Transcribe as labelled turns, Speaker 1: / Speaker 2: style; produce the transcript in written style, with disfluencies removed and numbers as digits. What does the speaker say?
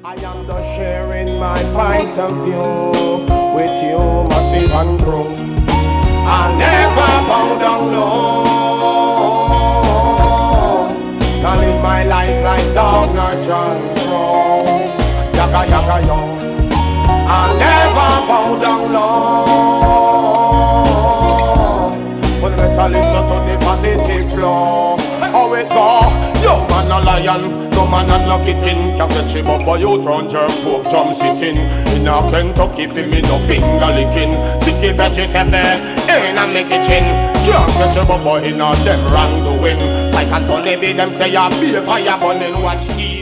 Speaker 1: I am just sharing my point of view with you, massive and true. I'll never bow down low. Can't live my life like dog nor John Crow. Yaga yaga yo. I'll never bow down low. But better listen to the positive flow. How it go? Yo man a lion, no man a no kitten. Can't get you up, but you turn jerk pork drum sitting. In a Kentucky fi me no finger licking. Sicky vegetable in a me kitchen. Can't get you up, but in a them wrong doing. Psych and Tony be them say ya be a fire burning. Watch